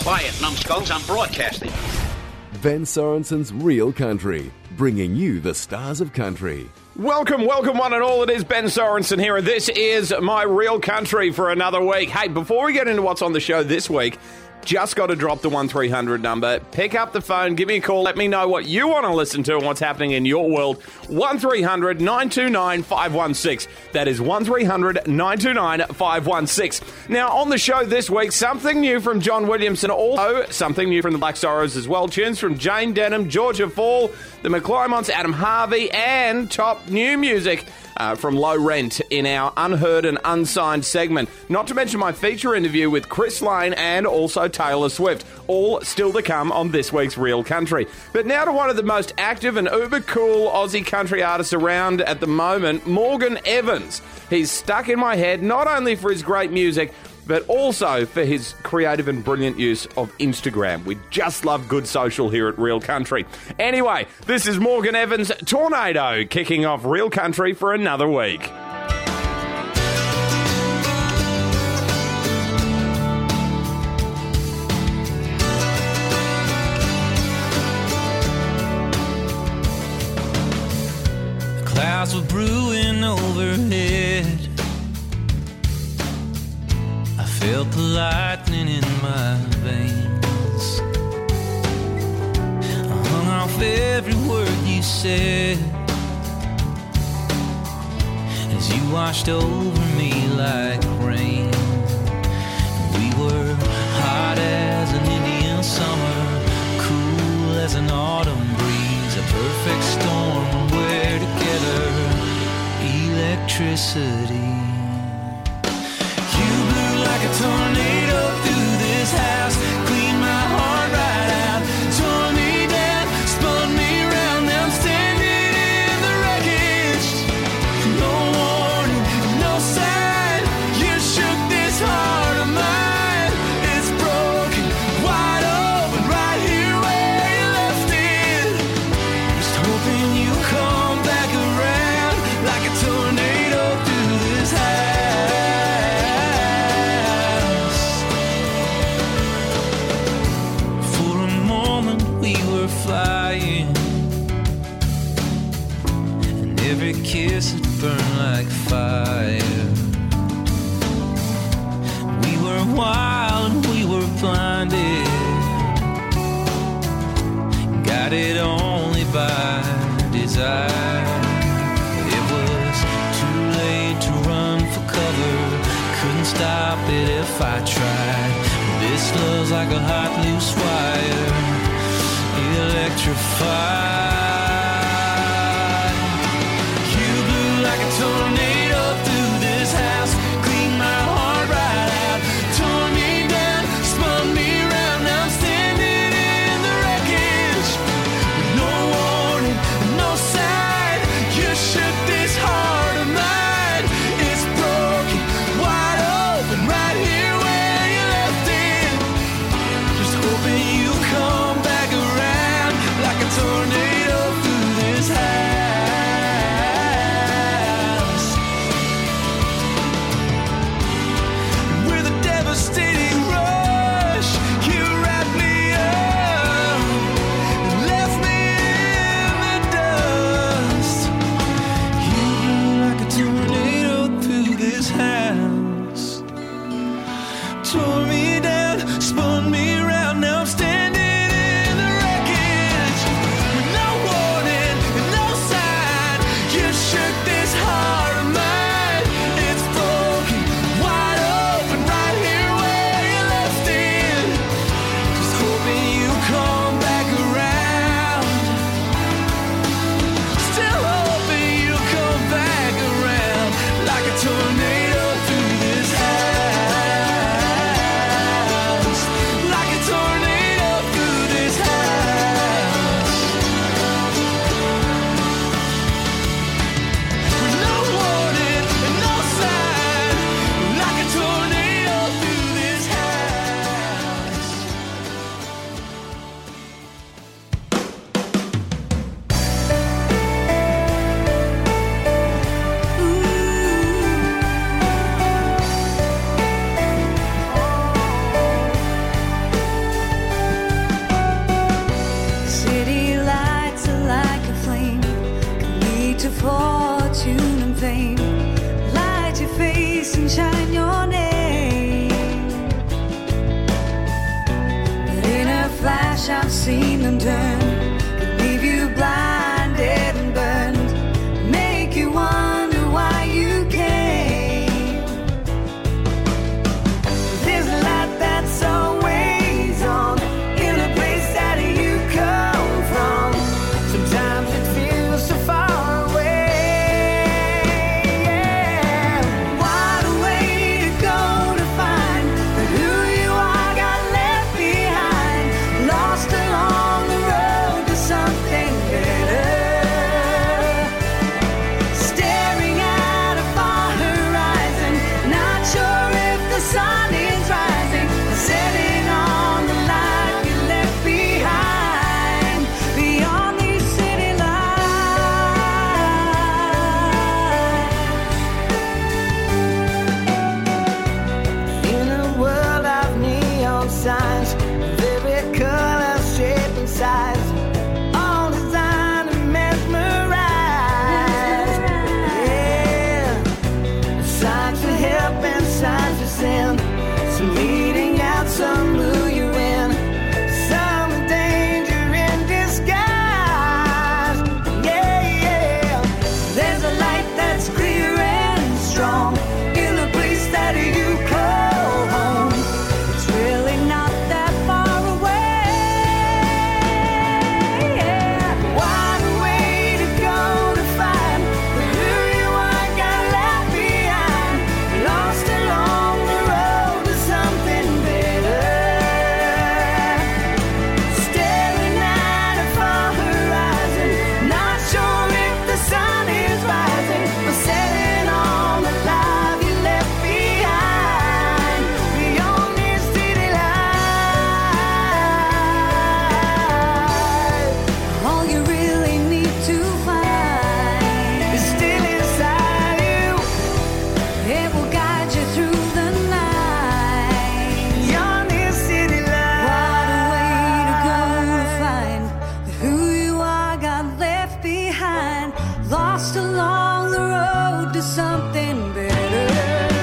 Play it, numbskulls. I'm broadcasting. Ben Sorensen's Real Country, bringing you the stars of country. Welcome one and all. It is Ben Sorensen here, and this is my Real Country for another week. Hey, before we get into what's on the show this week, just got to drop the 1300 number. Pick up the phone, give me a call, let me know what you want to listen to and what's happening in your world. 1300 929 516. That is 1300 929 516. Now, on the show this week, something new from John Williamson, also something new from the Black Sorrows as well. Tunes from Jane Denham, Georgia Fall, the McClymonts, Adam Harvey, and top new music from Low Rent in our Unheard and Unsigned segment. Not to mention my feature interview with Chris Lane and also Taylor Swift. All still to come on this week's Real Country. But now to one of the most active and uber cool Aussie country artists around at the moment, Morgan Evans. He's stuck in my head not only for his great music, but also for his creative and brilliant use of Instagram. We just love good social here at Real Country. Anyway, this is Morgan Evans' Tornado, kicking off Real Country for another week. The clouds were brewing overhead. Felt the lightning in my veins. I hung off every word you said as you washed over me like rain. We were hot as an Indian summer, cool as an autumn breeze, a perfect storm when we're together, electricity. Like a tornado through this house, clean my heart right out, tore me down, spun me round. Now I'm standing in the wreckage. No warning, no sign. You shook this heart of mine. It's broken, wide open, right here where you left it. Just hoping you come back around like a tornado through this house. Flying, and every kiss had burned like fire. We were wild and we were blinded, guided only by desire. It was too late to run for cover, couldn't stop it if I tried. This love's like a hot loose wire, electrified. You blew like a tornado through this house, cleaned my heart right out, tore me down, spun me round. Now I'm standing in the wreckage with no warning, no sign. You shook this heart of mine. It's broken, wide open, right here where you left it. Just hoping you come back around like a tornado. fortune and fame. Light your face and shine your name. But in a flash I've seen them turn, can leave you blinded and burned, make you wonder why you came. There's a light that's always on in a place that you come from. Sometimes it feels so far away. What a way to go to find that who you are got left behind, lost along the road to something better. Staring at a far horizon, not sure if the sun is rising, setting on the light you left behind, beyond these city lights. In a world of neon signs, every color, shape and size, all designed to mesmerize. Yeah, signs for help and signs for sin, some leading out, some lure you in, some danger in disguise. Yeah, there's a light that's clear and strong in a place that you call home. It's really not that far away. What a way to go to find who you are got left behind, lost along the road to something better. Staring at a far horizon, not sure if the sun is rising, but setting on the light you left behind, beyond these city lights. All you really need to find is still inside you. It will guide you through the night, beyond these city lights. What a way to go to find that who you are got left behind, lost along the road to something better.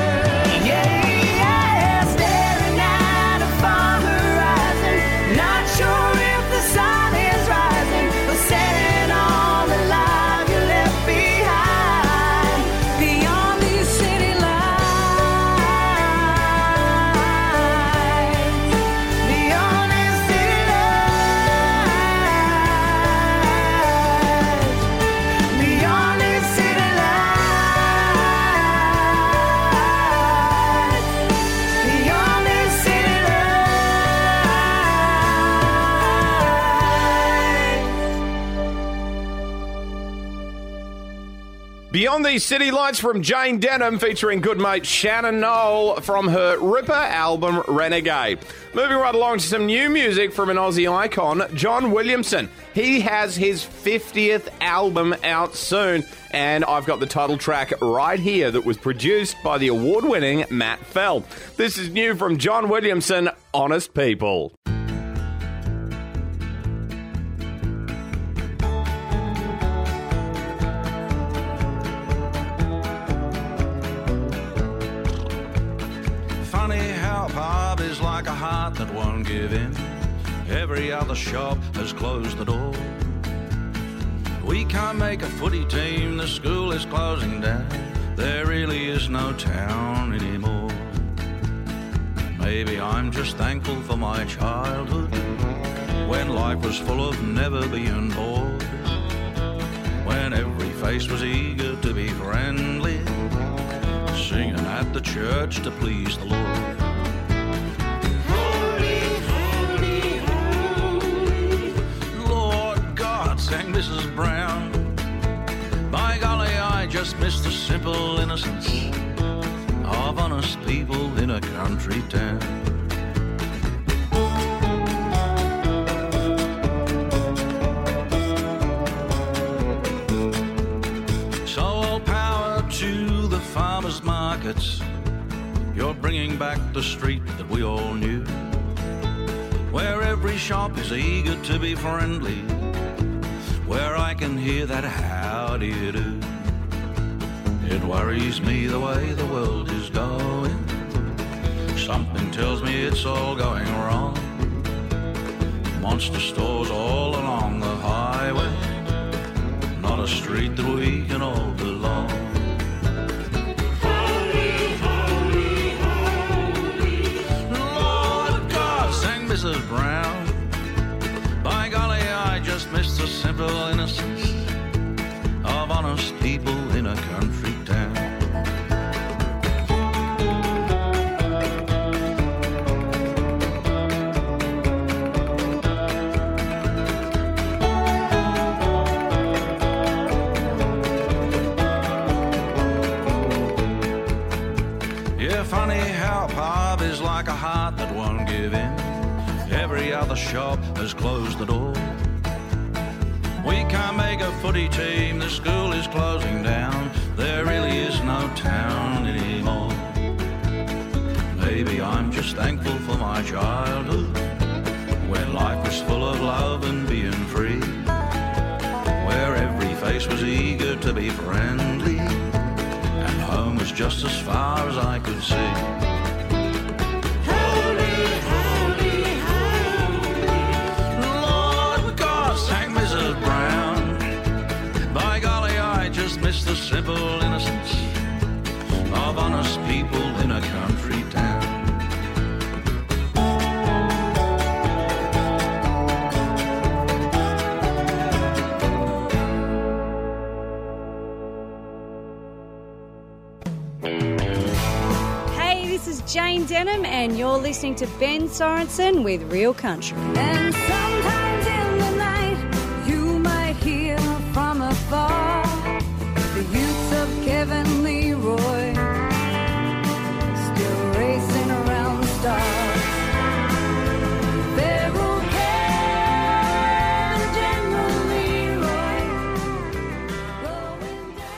Yeah, staring at a far horizon, not sure if the sun is rising, but setting on the light you left behind, beyond these city lights, beyond these city lights, beyond these city lights, beyond these city lights. Beyond These City Lights from Jane Denham, featuring good mate Shannon Knoll from her Ripper album Renegade. Moving right along to some new music from an Aussie icon, John Williamson. He has his 50th album out soon, and I've got the title track right here that was produced by the award-winning Matt Fell. This is new from John Williamson, Honest People. Funny how a pub is like a heart that won't give in. Every other shop has closed the door. We can't make a footy team, the school is closing down. There really is no town anymore. Maybe I'm just thankful for my childhood, when life was full of never being bored, when every face was eager to be friendly, singing at the church to please the Lord. Lord God, sang Mrs. Brown. By golly, I just miss the simple innocence of honest people in a country town. So all power to the farmers' markets. You're bringing back the street that we all knew, where every shop is eager to be friendly, where I can hear that how do you do. It worries me the way the world is going. Something tells me it's all going wrong. Monster stores all along the highway. Not a street that we can all belong. Holy, holy, holy. Lord God, sang Mrs. Brown. By golly, I just missed the simple innocence of honest people in a country town. Yeah, funny how pub is like a heart that won't give in. Every other shop has closed the door. We can't make a footy team, the school is closing down. There really is no town anymore. Maybe I'm just thankful for my childhood, when life was full of love and being free, where every face was eager to be friendly, and home was just as far as I could see. Miss the simple innocence of honest people in a country town. Hey, this is Jane Denham, and you're listening to Ben Sorensen with Real Country. And sometimes in the night, you might hear from afar the youths of Kevin Leroy still racing around the stars. Feral Kevin, General Leroy, going down.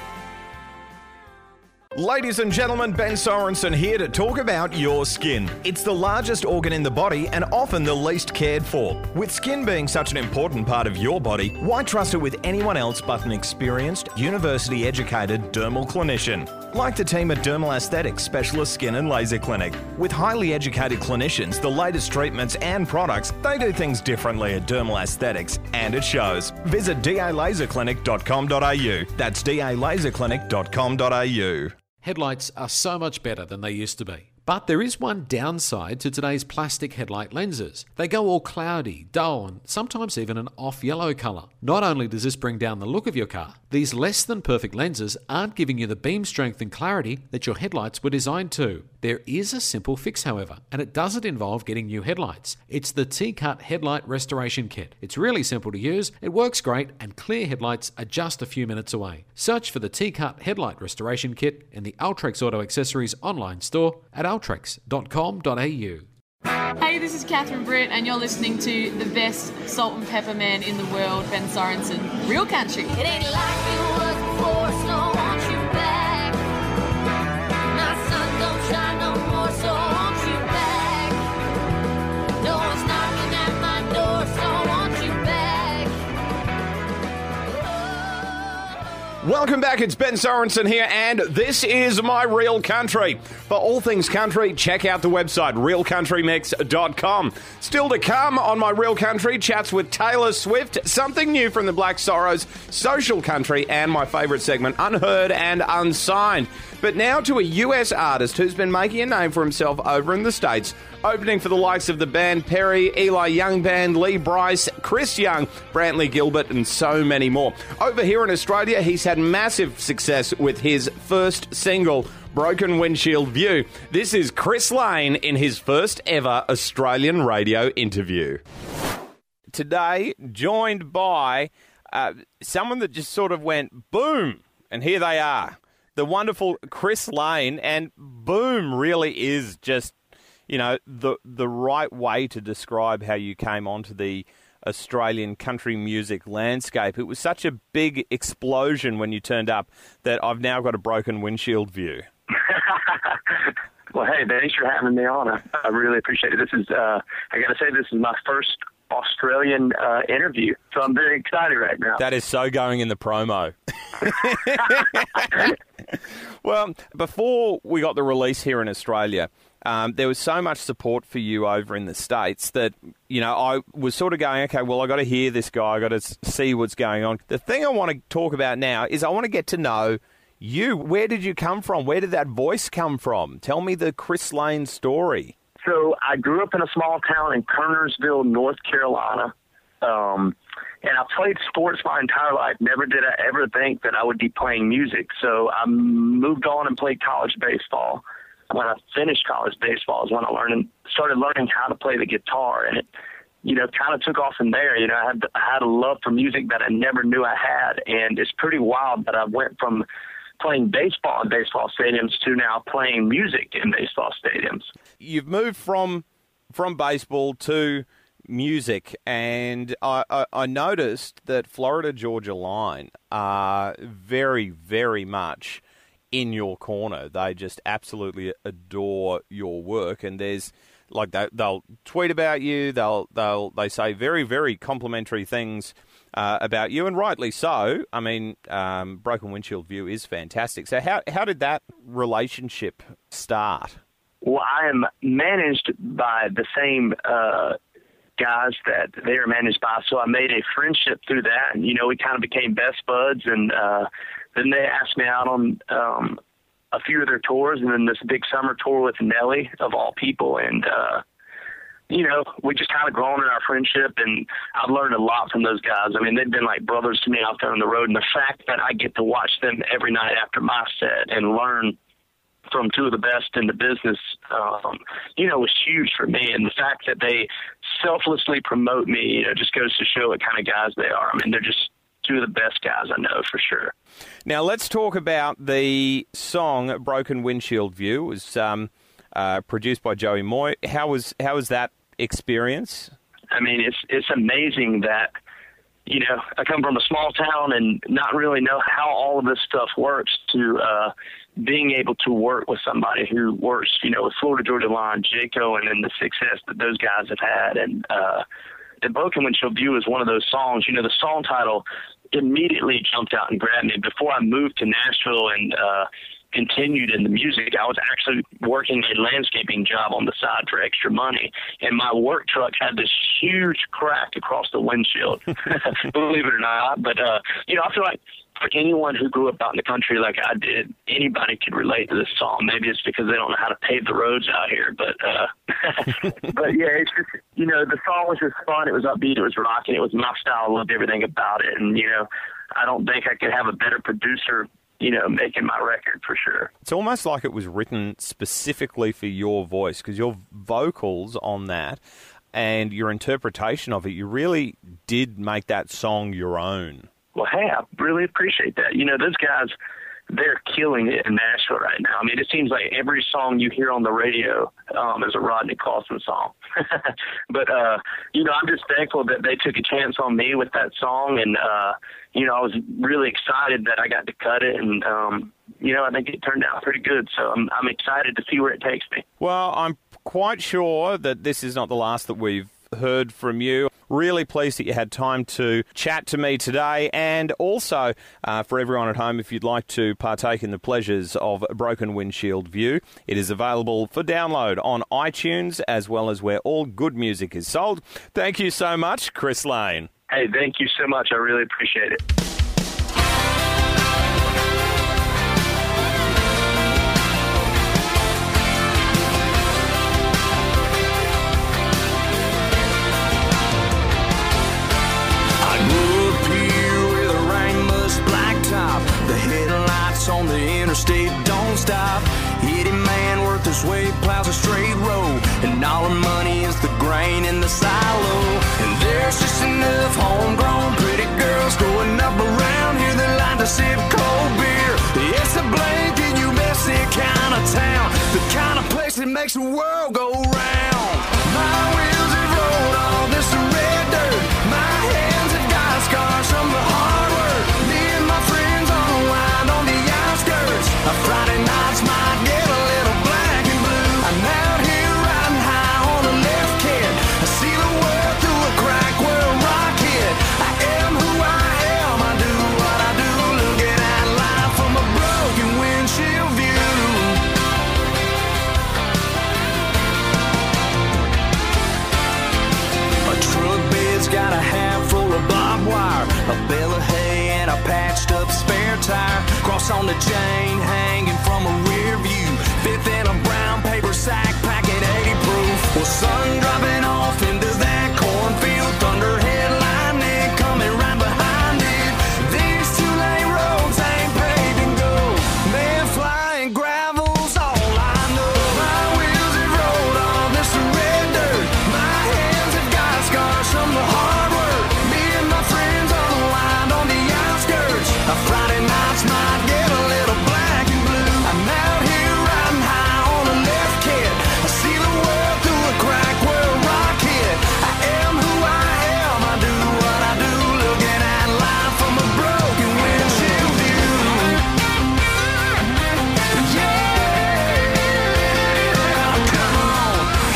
Ladies and gentlemen, Ben Sorensen here to talk about your skin. It's the largest organ in the body and often the least cared for. With skin being such an important part of your body, why trust it with anyone else but an experienced, university-educated dermal clinician? Like the team at Dermal Aesthetics Specialist Skin and Laser Clinic. With highly educated clinicians, the latest treatments and products, they do things differently at Dermal Aesthetics, and it shows. Visit dalaserclinic.com.au. That's dalaserclinic.com.au. Headlights are so much better than they used to be. But there is one downside to today's plastic headlight lenses. They go all cloudy, dull, and sometimes even an off-yellow colour. Not only does this bring down the look of your car, these less than perfect lenses aren't giving you the beam strength and clarity that your headlights were designed to. There is a simple fix, however, and it doesn't involve getting new headlights. It's the T-Cut Headlight Restoration Kit. It's really simple to use, it works great, and clear headlights are just a few minutes away. Search for the T-Cut Headlight Restoration Kit in the Ultrex Auto Accessories online store at ultrex.com.au. Hey, this is Catherine Britt, and you're listening to the best salt and pepper man in the world, Ben Sorensen. Real Country. It ain't like it was before, so I want you back. My sun don't shine no more, so I want you back. No one's knocking at my door, so I want you back. Welcome back, it's Ben Sorensen here, and this is my Real Country. For all things country, check out the website, realcountrymix.com. Still to come on my Real Country, chats with Taylor Swift, something new from the Black Sorrows, social country, and my favourite segment, Unheard and Unsigned. But now to a US artist who's been making a name for himself over in the States, opening for the likes of the band Perry, Eli Young Band, Lee Brice, Chris Young, Brantley Gilbert, and so many more. Over here in Australia, he's had massive success with his first single, Broken Windshield View. This is Chris Lane in his first ever Australian radio interview. Today, joined by someone that just sort of went boom, and here they are. The wonderful Chris Lane, and boom really is just, you know, the right way to describe how you came onto the Australian country music landscape. It was such a big explosion when you turned up that I've now got a broken windshield view. Well, hey, thanks for having me on. I really appreciate it. This is, I got to say, this is my first Australian interview, so I'm very excited right now. That is so going in the promo. Well, before we got the release here in Australia, there was so much support for you over in the States that, you know, I was sort of going, okay, well, I got to hear this guy, I got to see what's going on. The thing I want to talk about now is I want to get to know you. Where did you come from? Where did that voice come from? Tell me the Chris Lane story. So I grew up in a small town in Kernersville, North Carolina. And I played sports my entire life. Never did I ever think that I would be playing music. So I moved on and played college baseball. When I finished college baseball is when I started learning how to play the guitar. And it, you know, kind of took off from there. You know, I had a love for music that I never knew I had. And it's pretty wild that I went from playing baseball in baseball stadiums to now playing music in baseball stadiums. You've moved from baseball to music, and I noticed that Florida Georgia Line are very, very much in your corner. They just absolutely adore your work, and there's like they'll tweet about you. They say very, very complimentary things about you, and rightly so. I mean, Broken Windshield View is fantastic. So how did that relationship start? Well, I am managed by the same guys that they are managed by, so I made a friendship through that, and, you know, we kind of became best buds, and then they asked me out on a few of their tours, and then this big summer tour with Nelly, of all people, and you know, we just kind of grown in our friendship, and I've learned a lot from those guys. I mean, they've been like brothers to me out there on the road, and the fact that I get to watch them every night after my set and learn from two of the best in the business, you know, was huge for me. And the fact that they selflessly promote me, you know, just goes to show what kind of guys they are. I mean, they're just two of the best guys I know for sure. Now, let's talk about the song Broken Windshield View. It was produced by Joey Moy. How was that experience? I mean, it's amazing that, you know, I come from a small town and not really know how all of this stuff works to being able to work with somebody who works, you know, with Florida Georgia Line, Jayco, and then the success that those guys have had. And the Broken Windshield View is one of those songs, you know, the song title immediately jumped out and grabbed me. Before I moved to Nashville and continued in the music, I was actually working a landscaping job on the side for extra money, and my work truck had this huge crack across the windshield, believe it or not. But, you know, I feel like for anyone who grew up out in the country like I did, anybody could relate to this song. Maybe it's because they don't know how to pave the roads out here, but but yeah, it's just, you know, the song was just fun. It was upbeat, it was rocking, it was my style. I loved everything about it, and, you know, I don't think I could have a better producer, you know, making my record for sure. It's almost like it was written specifically for your voice, because your vocals on that and your interpretation of it, you really did make that song your own. Well, hey, I really appreciate that. You know, those guys, they're killing it in Nashville right now. I mean, it seems like every song you hear on the radio is a Rodney Clawson song. But, you know, I'm just thankful that they took a chance on me with that song. And, you know, I was really excited that I got to cut it. And, you know, I think it turned out pretty good. So I'm excited to see where it takes me. Well, I'm quite sure that this is not the last that we've heard from you. Really pleased that you had time to chat to me today, and also for everyone at home, if you'd like to partake in the pleasures of Broken Windshield View, it is available for download on iTunes as well as where all good music is sold. Thank you so much, Chris Lane. Hey, thank you so much. I really appreciate it. The headlights on the interstate don't stop. Any man worth his weight plows a straight road, and all our money is the grain in the silo. And there's just enough homegrown pretty girls growing up around here that like to sip cold beer. It's a blanket USA kind of town, the kind of place that makes the world go round. My wheels have rolled all this red dirt. My hands have got scars from the hard work. Me and my friends unwind on the outskirts. Friday nights might get a little black and blue. I'm out here riding high on a left kid. I see the world through a crack where a rock hit. I am who I am. I do what I do. Looking at life from a broken windshield. ice on the chain hanging from a rear view. Fifth in a brown paper sack, packing 80 proof. Well, sun dropping off into that cornfield, thunder headlining coming right behind it. These 2-lane roads ain't paved in gold. Man, flying gravel's all I know. My wheels have rolled on this red dirt. My hands have got scars from the hard work. Me and my friends unwind on the outskirts. A Friday nights might get a little black and blue. I'm out here riding high on a left kid. I see the world through a crack where a rock hit. I am who I am. I do what I do. Looking at life from a broken windshield view. Yeah, come on.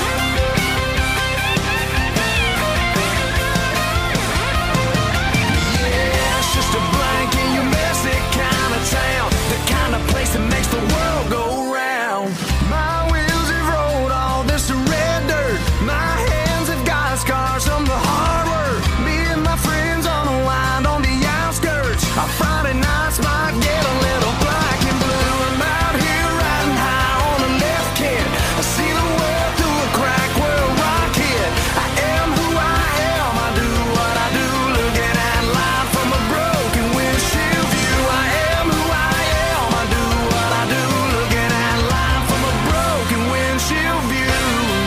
Yeah, it's just a blank in your messy kind of town. The kind of place that makes the world go round. My wheels have rolled all this red dirt. My hands have got scars from the hard work. Me and my friends unwind on the outskirts. Our Friday nights might get a little black and blue. I'm out here riding high on a left kid. I see the world through a crack where a rock hit. I am who I am. I do what I do. Looking at life from a broken windshield view. I am who I am. I do what I do. Looking at life from a broken windshield view.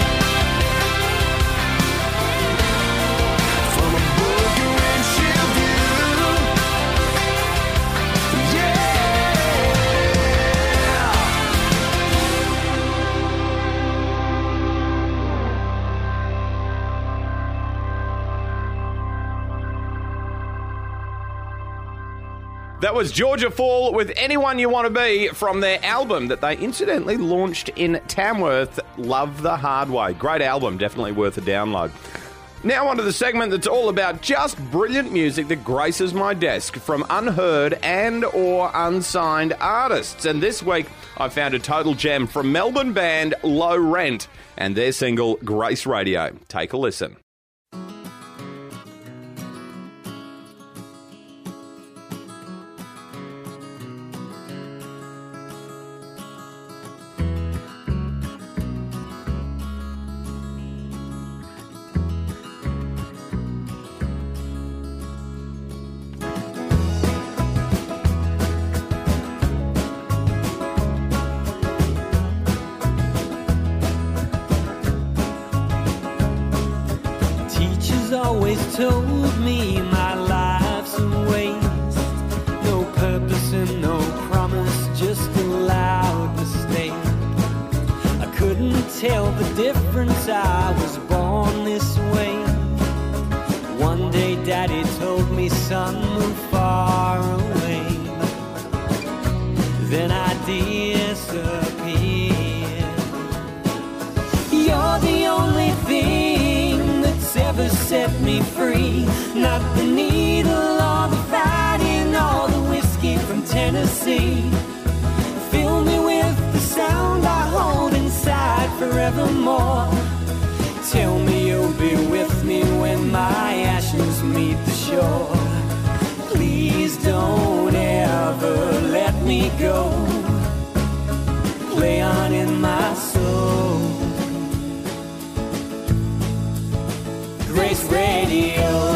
From a broken windshield view. Yeah. That was Georgia Fall with Anyone You Want to Be from their album that they incidentally launched in Tamworth, Love the Hard Way. Great album, definitely worth a download. Now on to the segment that's all about just brilliant music that graces my desk from unheard and or unsigned artists. And this week I found a total gem from Melbourne band Low Rent and their single Grace Radio. Take a listen. Teachers always told me my life's a waste. No purpose and no promise, just a loud mistake. I couldn't tell the difference, I was born this way. One day Daddy told me, son, move far away. Then I disappeared. You're the only thing that's ever set me free. Not the needle or the fighting or the whiskey from Tennessee. Fill me with the sound I hold inside forevermore. Tell me you'll be with me when my ashes meet the shore. Please don't ever let me go. Play on in my soul. Grace Radio.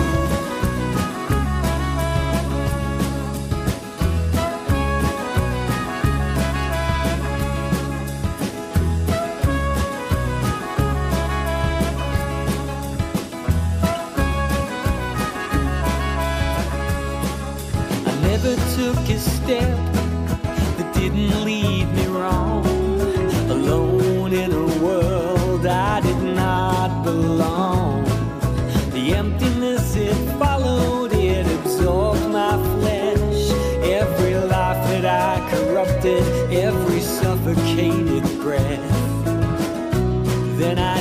Took a step that didn't lead me wrong. Alone in a world I did not belong. The emptiness it followed, it absorbed my flesh. Every life that I corrupted, every suffocated breath. Then I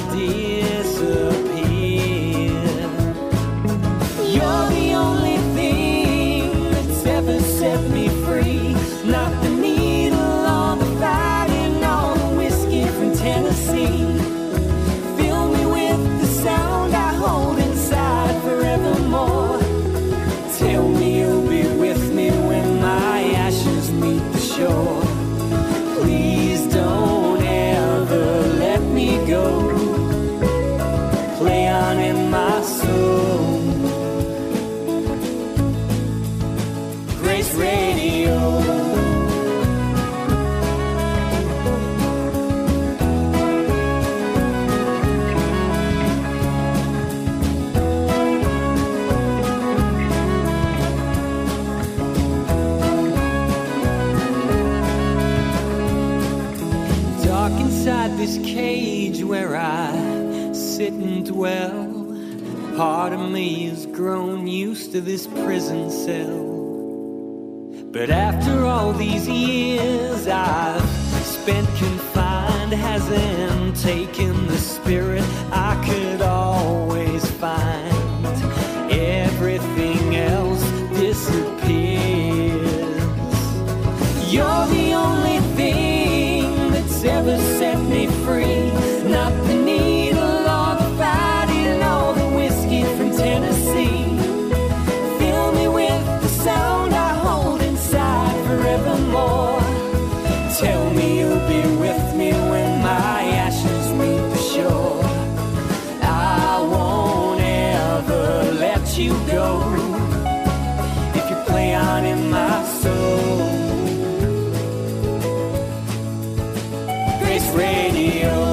disappeared. You're the only thing that's ever set me free. Not the needle or the fighting or the whiskey from Tennessee. Fill me with the sound I hold inside forever. well. Part of me has grown used to this prison cell. But after all these years I've spent confined, hasn't taken the spirit I could always find. Everything else disappears. You're the only thing that's ever set me free. Not the needle or the fighting or the whiskey from Tennessee. Fill me with the sound I hold inside forevermore. Tell me you'll be with me when my ashes meet the shore. I won't ever let you go if you play on in my soul. Grace Radio.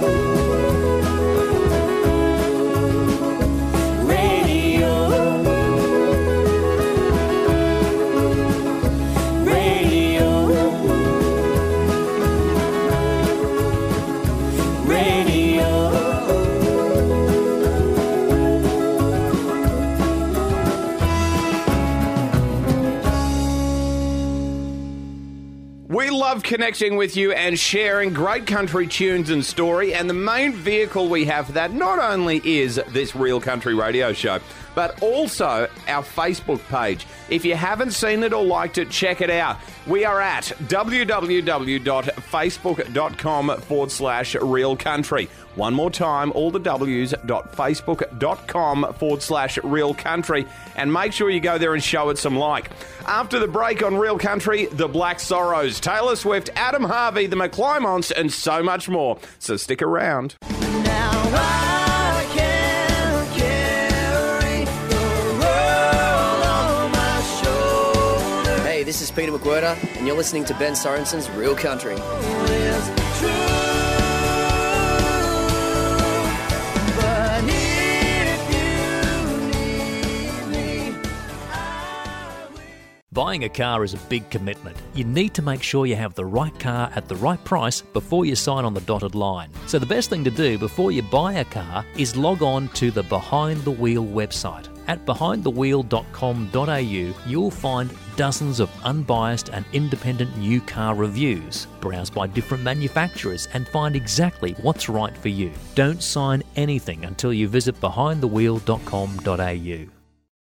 We love connecting with you and sharing great country tunes and story, and the main vehicle we have for that not only is this Real Country Radio Show, but also our Facebook page. If you haven't seen it or liked it, check it out. We are at www.facebook.com/Real Country. One more time, all the w's.facebook.com/Real Country, and make sure you go there and show it some like. After the break on Real Country, the Black Sorrows, Taylor Swift, Adam Harvey, the McClymonts, and so much more. So stick around. Now I can carry the world on my shoulder. Hey, this is Peter McWhirter, and you're listening to Ben Sorensen's Real Country. It's true. But if you need me, Buying a car is a big commitment. You need to make sure you have the right car at the right price before you sign on the dotted line. So the best thing to do before you buy a car is log on to the Behind the Wheel website. At behindthewheel.com.au, you'll find dozens of unbiased and independent new car reviews. Browse by different manufacturers and find exactly what's right for you. Don't sign anything until you visit behindthewheel.com.au.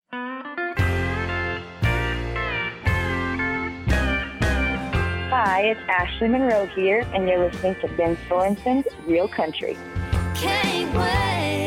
Hi, it's Ashley Monroe here, and you're listening to Ben Sorensen's Real Country. Can't wait,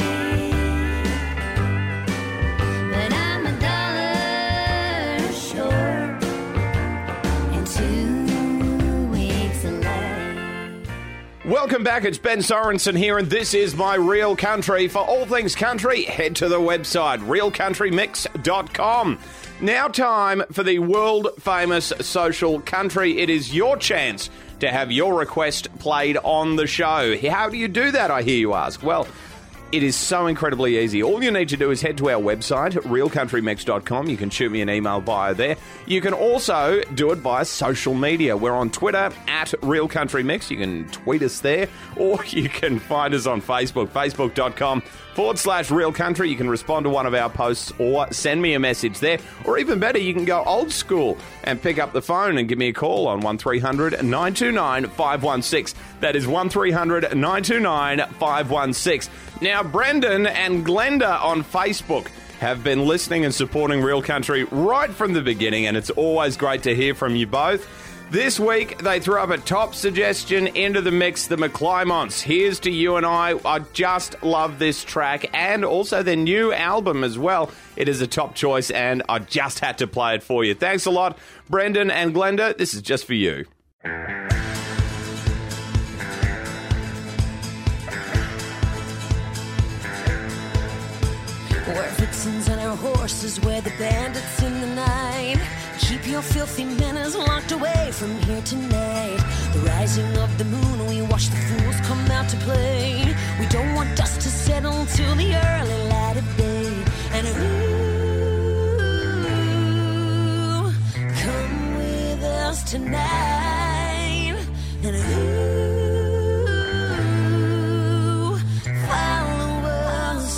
but I'm $1 short and 2 weeks late. Welcome back, it's Ben Sorensen here, and this is my Real Country. For all things country, head to the website, realcountrymix.com. Now time for the world-famous social country. It is your chance to have your request played on the show. How do you do that, I hear you ask? Well, it is so incredibly easy. All you need to do is head to our website, realcountrymix.com. You can shoot me an email via there. You can also do it via social media. We're on Twitter, at Real Country Mix. You can tweet us there, or you can find us on Facebook, facebook.com/Real Country. You can respond to one of our posts or send me a message there. Or even better, you can go old school and pick up the phone and give me a call on 1300 929 516. That is 1300 929 516. Now, Brendan and Glenda on Facebook have been listening and supporting Real Country right from the beginning, and it's always great to hear from you both. This week, they threw up a top suggestion into the mix, the McClymonts. Here's to You and I just love this track, and also their new album as well. It is a top choice, and I just had to play it for you. Thanks a lot, Brendan and Glenda. This is just for you. We're vixens on our horses, we're the bandits in the night. Keep your filthy manners locked away from here tonight. The rising of the moon, we watch the fools come out to play. We don't want dust to settle till the early light of day. And ooh, come with us tonight. And ooh, follow us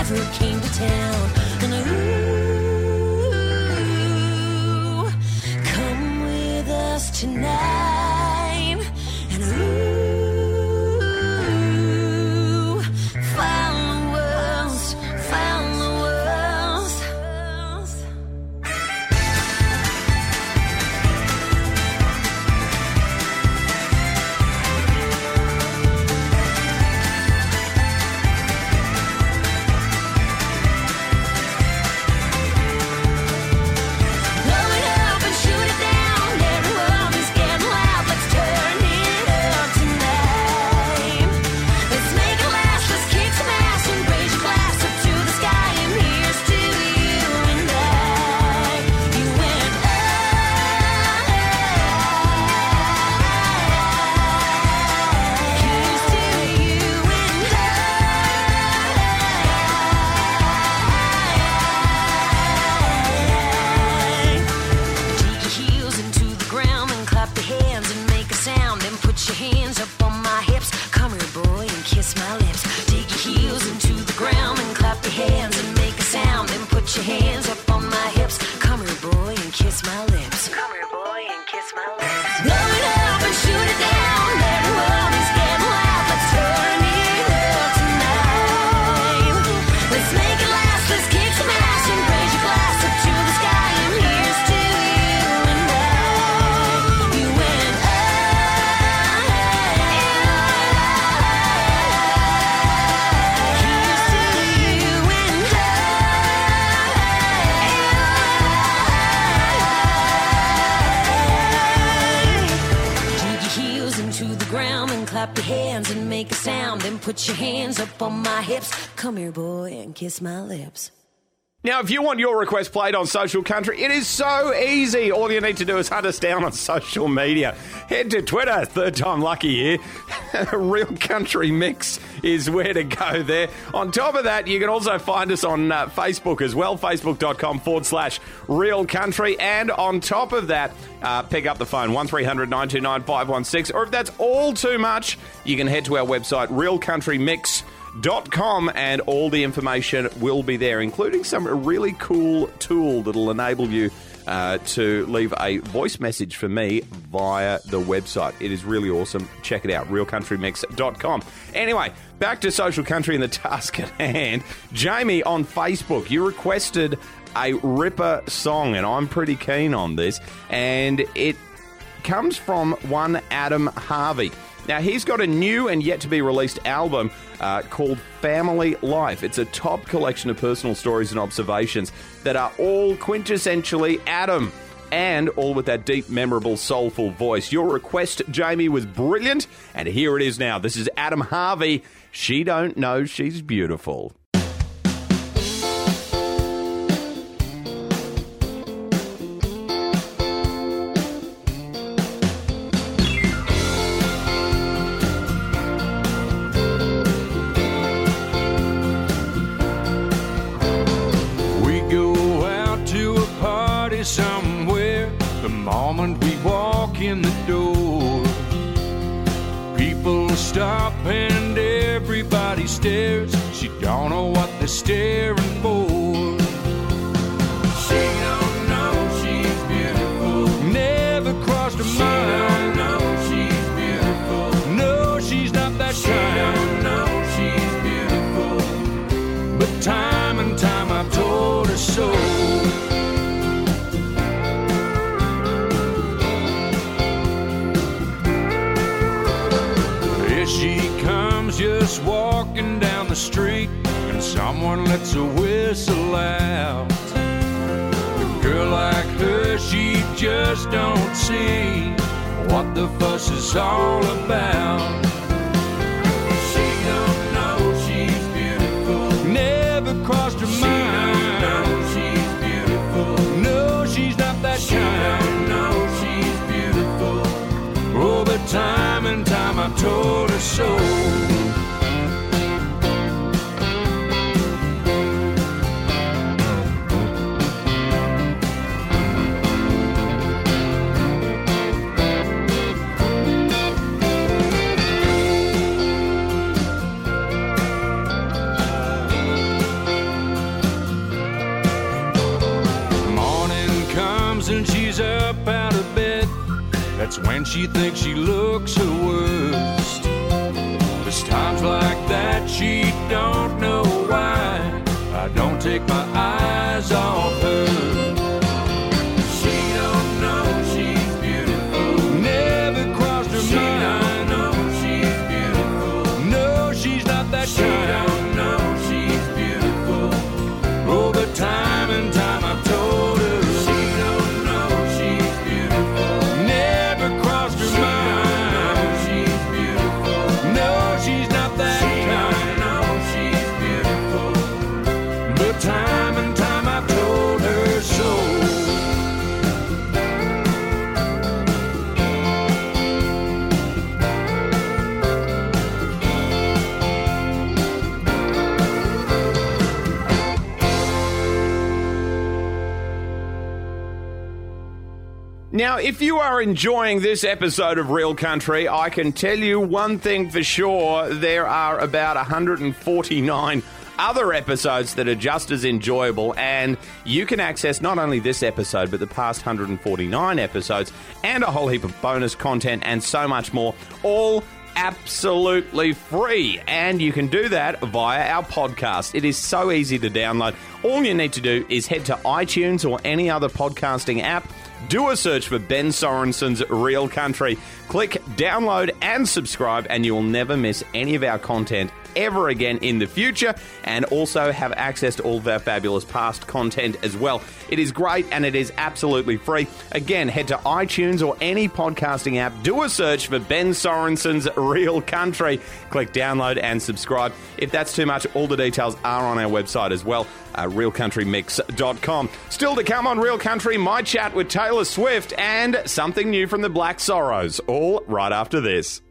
ever came to town. And ooh, come with us tonight. And ooh, find the world's, find the world's. Blow it up and shoot it down. Everyone is getting loud. Let's turn it up tonight. Let's make it last. Let's kick some ass and raise your glass up to the sky. And here's to you and I. You and I. Here's to you and dig your heels into the ground and clap your hands and make a sound. Then put your hands up on my hips. Come here, boy, and kiss my lips. Dig your heels into the ground and clap your hands and make a sound. Then put your hands up on my hips. Come here, boy, and kiss my lips. Come here, boy, and kiss my lips. Blow it up and shoot it down. Everyone is getting loud. Let's turn it up tonight. Let's make it last. Let's kick some ass and raise your glass up to the sky. And here's to you and I. You and I. Here's to you and dig your heels into the ground and clap your hands and make a sound. Then put your hands up on my hips. Come here, boy, and kiss my lips. Now, if you want your request played on Social Country, it is so easy. All you need to do is hunt us down on social media. Head to Twitter, third time lucky here. Real Country Mix is where to go there. On top of that, you can also find us on Facebook as well, facebook.com/Real Country. And on top of that, pick up the phone, 1300 929 516. Or if that's all too much, you can head to our website, realcountrymix.com, and all the information will be there, including some really cool tool that'll enable you to leave a voice message for me via the website. It is really awesome. Check it out, realcountrymix.com. Anyway, back to Social Country and the task at hand. Jamie on Facebook, you requested a ripper song, and I'm pretty keen on this, and it comes from one Adam Harvey. Now, he's got a new and yet-to-be-released album called Family Life. It's a top collection of personal stories and observations that are all quintessentially Adam, and all with that deep, memorable, soulful voice. Your request, Jamie, was brilliant, and here it is now. This is Adam Harvey, She Don't Know She's Beautiful. Somewhere, the moment we walk in the door, people stop and everybody stares. She don't know what they're staring for. She don't know she's beautiful. Never crossed her mind. She don't know she's beautiful. No, she's not that kind. She don't know she's beautiful. But time and time I've told her so. She comes just walking down the street, and someone lets a whistle out. A girl like her, she just don't see what the fuss is all about. She don't know she's beautiful. Never crossed her mind. She don't know she's beautiful. No, she's not that kind. She don't know she's beautiful. Oh, but time and time I've told her so. That's when she thinks she looks her worst. There's times like that she don't know why I don't take my eyes off her. She don't know she's beautiful. Never crossed her mind. She don't know she's beautiful. No, she's not that kind. She don't know she's beautiful. Over time and time I've told her. She don't know she's beautiful. Never crossed her mind. She don't know she's beautiful. No, she's not that kind. She don't know she's beautiful. But time and time I've told her so. Now, if you are enjoying this episode of Real Country, I can tell you one thing for sure. There are about 149 other episodes that are just as enjoyable, and you can access not only this episode, but the past 149 episodes, and a whole heap of bonus content and so much more, all absolutely free. And you can do that via our podcast. It is so easy to download. All you need to do is head to iTunes or any other podcasting app, do a search for Ben Sorensen's Real Country, click download and subscribe, and you will never miss any of our content ever again in the future, and also have access to all of our fabulous past content as well. It is great and it is absolutely free. Again, head to iTunes or any podcasting app, do a search for Ben Sorensen's Real Country, click download and subscribe. If that's too much, all the details are on our website as well, realcountrymix.com. Still to come on Real Country, my chat with Taylor Swift and something new from the Black Sorrows, all right after this.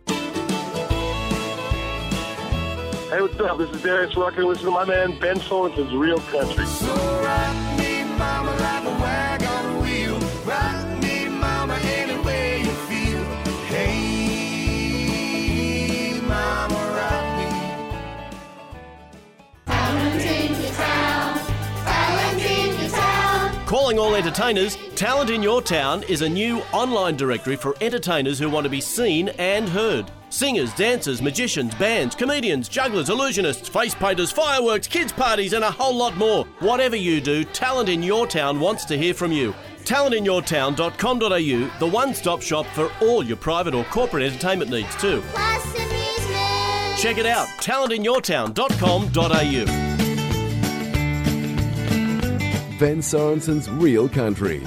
Hey, what's up? This is Darius Rucker. Listen to my man Ben Sorensen's Real Country. So rock me, mama, like a wagon wheel. Rock me, mama, any way you feel. Hey, mama, rock me. Talent in your town. Talent in your town. Calling all entertainers, Talent in Your Town is a new online directory for entertainers who want to be seen and heard. Singers, dancers, magicians, bands, comedians, jugglers, illusionists, face painters, fireworks, kids' parties, and a whole lot more. Whatever you do, Talent in Your Town wants to hear from you. talentinyourtown.com.au, the one-stop shop for all your private or corporate entertainment needs too. Plus amusement. Check it out, talentinyourtown.com.au. Ben Sorensen's Real Country.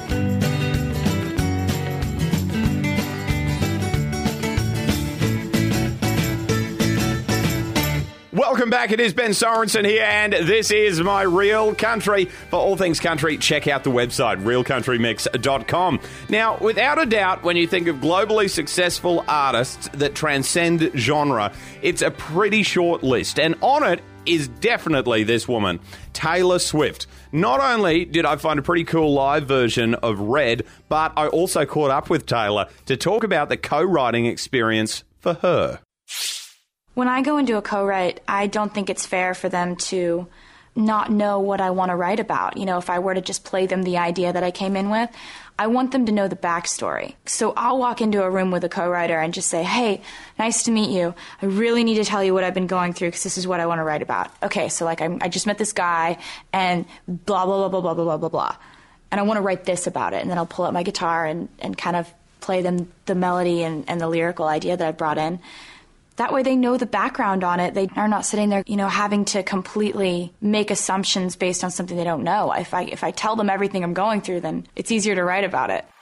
Welcome back. It is Ben Sorensen here, and this is my Real Country. For all things country, check out the website, realcountrymix.com. Now, without a doubt, when you think of globally successful artists that transcend genre, it's a pretty short list, and on it is definitely this woman, Taylor Swift. Not only did I find a pretty cool live version of Red, but I also caught up with Taylor to talk about the co-writing experience for her. When I go into a co-write, I don't think it's fair for them to not know what I want to write about. You know, if I were to just play them the idea that I came in with, I want them to know the backstory. So I'll walk into a room with a co-writer and just say, hey, nice to meet you. I really need to tell you what I've been going through because this is what I want to write about. Okay, so like I just met this guy and blah, blah, blah, blah, blah, blah, blah, blah. And I want to write this about it. And then I'll pull out my guitar and kind of play them the melody and the lyrical idea that I brought in. That way they know the background on it. They are not sitting there, you know, having to completely make assumptions based on something they don't know. If I tell them everything I'm going through, then it's easier to write about it.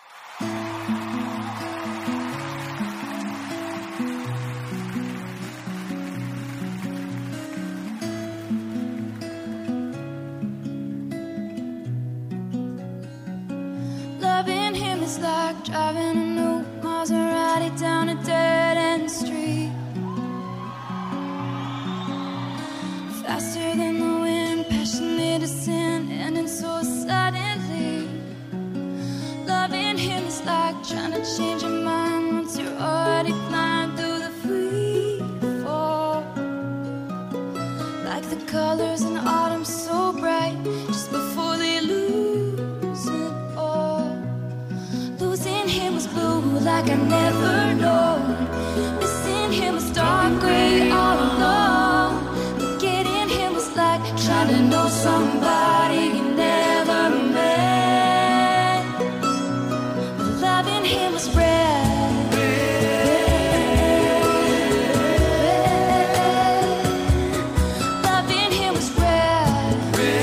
Loving him is like driving a new Maserati down a dead-end street. Faster than the wind, passionate as sin, ending so suddenly. Loving him is like trying to change your mind once you're already flying through the free fall. Like the colors in autumn so bright, just before they lose it all. Losing him was blue like like I never known. Missing him was dark gray all alone. Forgetting him was like trying to know somebody you never met. Loving him was red. Loving him was red.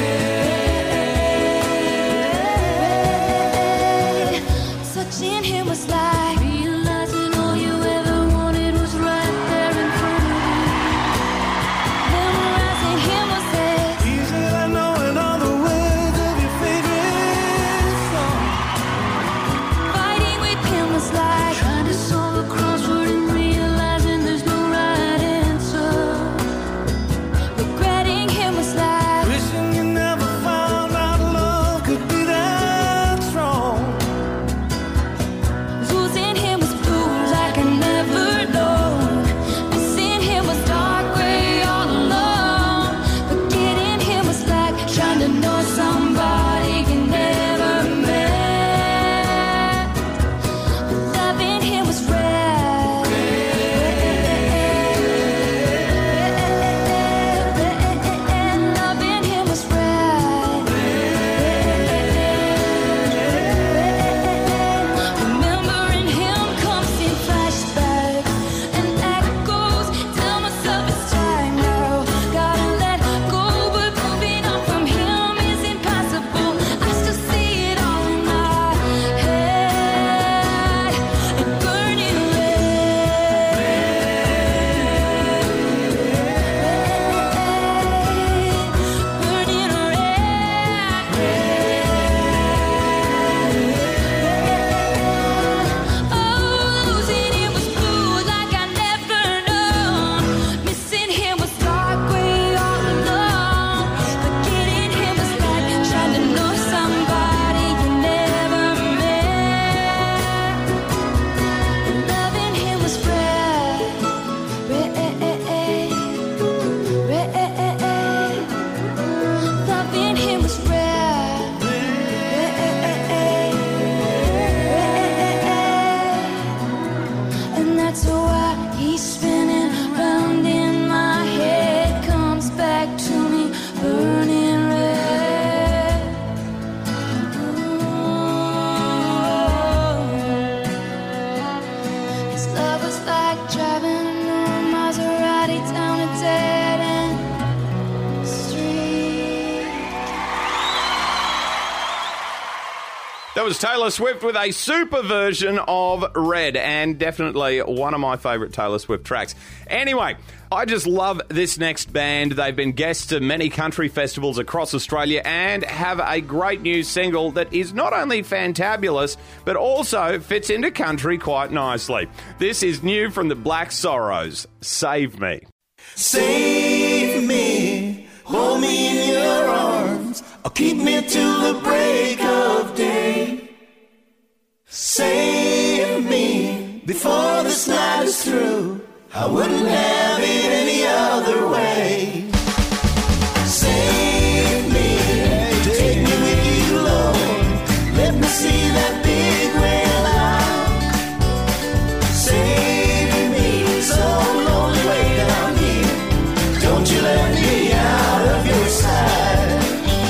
Touching him was like realizing all you ever wanted was right there in front of you. Memorizing him was this. Easier than knowing all the words of your favorite song. Fighting with him was like trying to solve a crossword and realizing there's no right answer. Regretting him was like Wishing you never found out love could be that strong. losing him was blue like I never known. Missing him was dark gray all alone. Forgetting him was like trying to know somebody you never met. Loving him was red. Loving him was red. Remembering him comes in flashbacks and echoes. Tell myself it's time now. Gotta let go, but moving on from him is impossible. I still see it all in my head and burning losing him was blue like I never known. Missing him was dark gray all alone. Forgetting him was like trying to know somebody you never met. Loving him was red, red, red. Loving him was red, and that's why he's spinning round in my head. Comes back to me, burning red. His love was like driving a Maserati down a dead end street. That was Taylor Swift with a super version of Red, and definitely one of my favourite Taylor Swift tracks. Anyway, I just love this next band. They've been guests to many country festivals across Australia and have a great new single that is not only fantabulous, but also fits into country quite nicely. This is new from the Black Sorrows, Save Me. Save me, hold me in your arms, or keep me till the break of day. Save me before this night is through. I wouldn't have it any other way. Save me, take me with you, Lord. Let me see that big red light. Save me, so lonely way down here. Don't you let me out of your sight.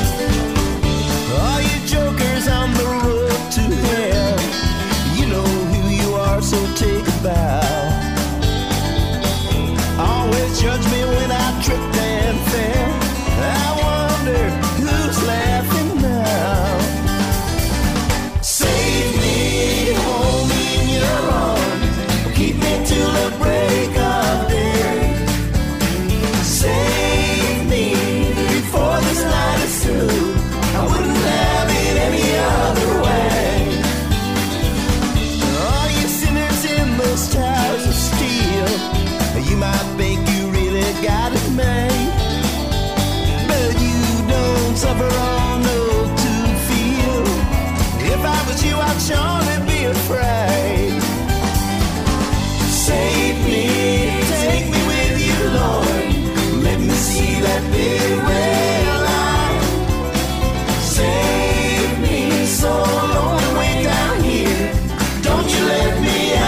All you jokers on the road to hell, you know who you are, so take a bow. Always judge me when I tripped and fell. I wonder who's laughing now. Save me, hold me in your arms, keep me till the break of day. Save me before this night is through. I wouldn't have it any other way. All you sinners in those towers of steel, you might think you really got it made, but you don't suffer or know to feel. If I was you, I'd surely be afraid. Save me, take me with you, Lord. Let me see that big red light. Save me, so lonely way down here. Don't you let me out.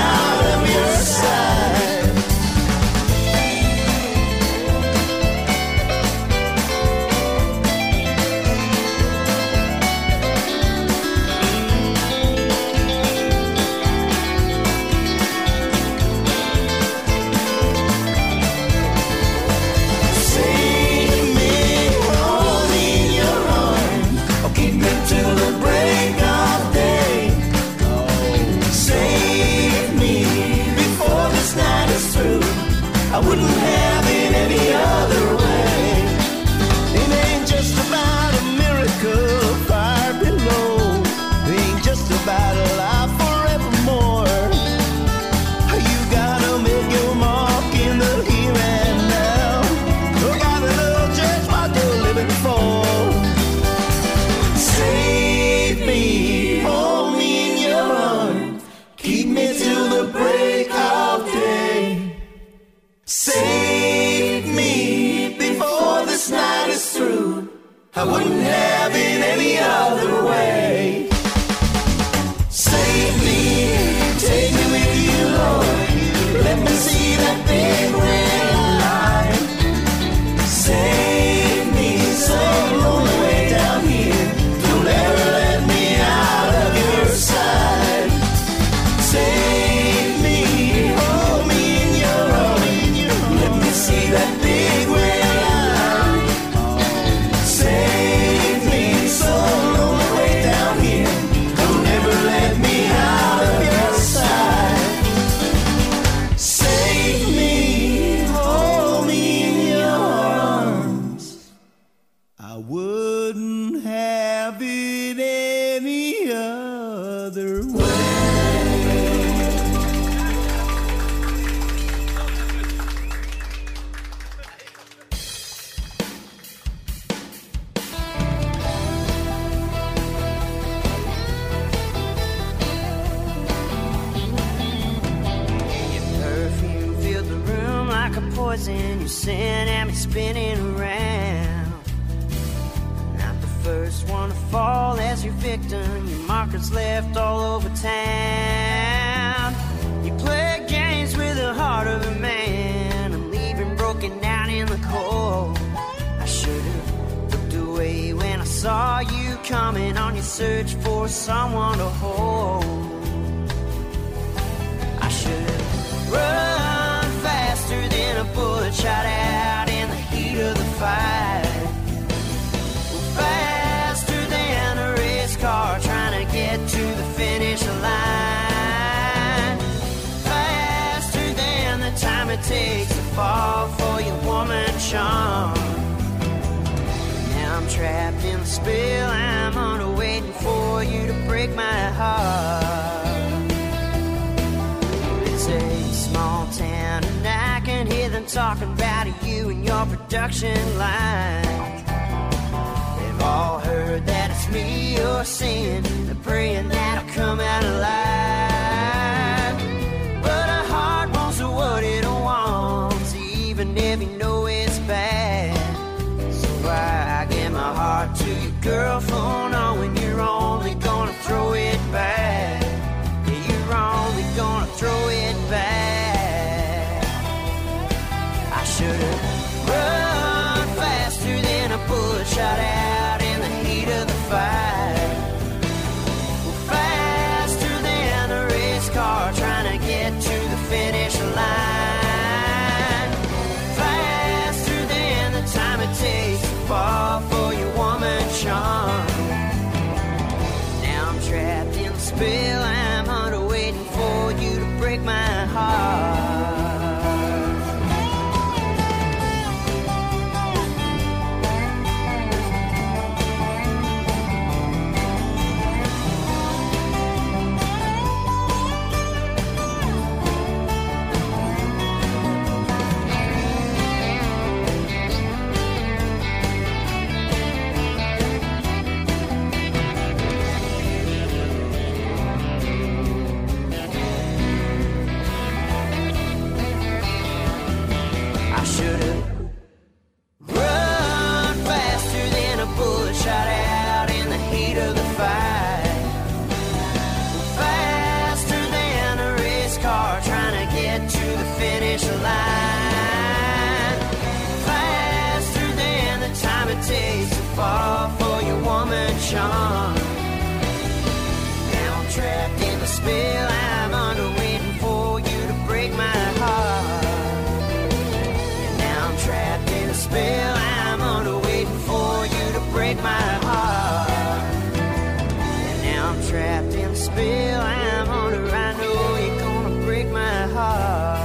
I wouldn't have it any other way. Save me, take me with you, Lord. Let me see that big red light. Save me, so lonely way down here. Don't ever let me out of your sight. Save me, hold me in your arms. Let me see that big red light. Save me, so lonely way down here. Don't ever let me out of your sight. Save me, hold me in your arms. I wouldn't have it any other way. Your perfume filled the room like a poison. Your scent had me spinning around. Not the first one to fall as your victim. Your markers left all over town. You play games with the heart of a man. I'm leaving broken down in the cold. I should have looked away when I saw you coming on your search for someone to hold. I should have run faster than a bullet shot out in the heat of the fight. Faster than a race car trying to get to the finish line. Faster than the time it takes to fall for your woman charm. Now I'm trapped in the spell. I'm on a waiting for you to break my heart. It's a small town and I can hear them talking about you and your production line. They've all heard that it's me you're seeing. They're praying that I'll come out alive. But a heart wants what it wants, even if you know it's bad. So I give my heart to your girlfriend, knowing you're only gonna throw it back. Yeah, you're only gonna throw it back. I should've run faster than a bullet shot out in the heat of the fight. Faster than a race car trying to get to the finish line. Faster than the time it takes to fall for your woman charm. Now I'm trapped in the spell. I'm under waiting for you to break my heart. I should've run faster than a bullet shot out in the heat of the fight. Faster than a race car trying to get to the finish line. Faster than the time it takes to fall for your woman charm. Now I'm trapped in the spell. I'm under waiting for you to break my heart. Trapped in a spell, I'm under waiting for you to break my heart. And now I'm trapped in a spell, I'm under, I know you're gonna break my heart.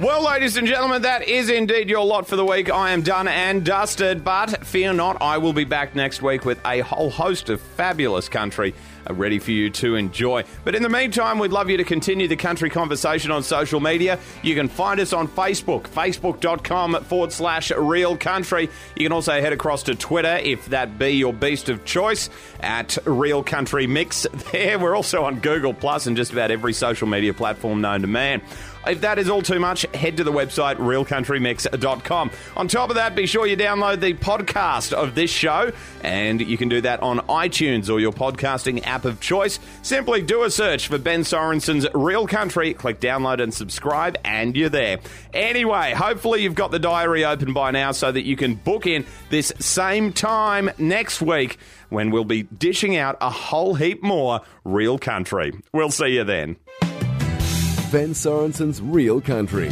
Well, ladies and gentlemen, that is indeed your lot for the week. I am done and dusted, but fear not, I will be back next week with a whole host of fabulous country ready for you to enjoy. But in the meantime, we'd love you to continue the country conversation on social media. You can find us on Facebook, facebook.com/Real Country. You can also head across to Twitter, if that be your beast of choice, at Real Country Mix. There, we're also on Google Plus and just about every social media platform known to man. If that is all too much, head to the website realcountrymix.com. On top of that, be sure you download the podcast of this show, and you can do that on iTunes or your podcasting app of choice. Simply do a search for Ben Sorensen's Real Country, click download and subscribe, and you're there. Anyway, hopefully you've got the diary open by now so that you can book in this same time next week when we'll be dishing out a whole heap more Real Country. We'll see you then. Ben Sorensen's Real Country.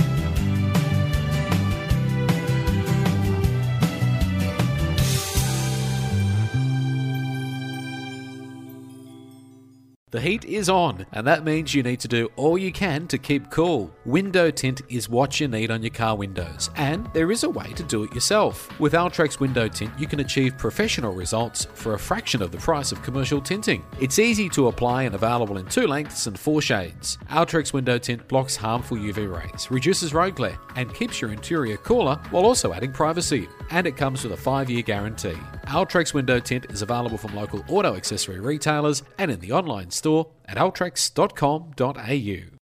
The heat is on, and that means you need to do all you can to keep cool. Window tint is what you need on your car windows, and there is a way to do it yourself. With Altrex Window Tint, you can achieve professional results for a fraction of the price of commercial tinting. It's easy to apply and available in 2 lengths and 4 shades. Altrex Window Tint blocks harmful UV rays, reduces road glare, and keeps your interior cooler while also adding privacy. And it comes with a 5-year guarantee. Altrex Window Tint is available from local auto accessory retailers and in the online store at altrex.com.au.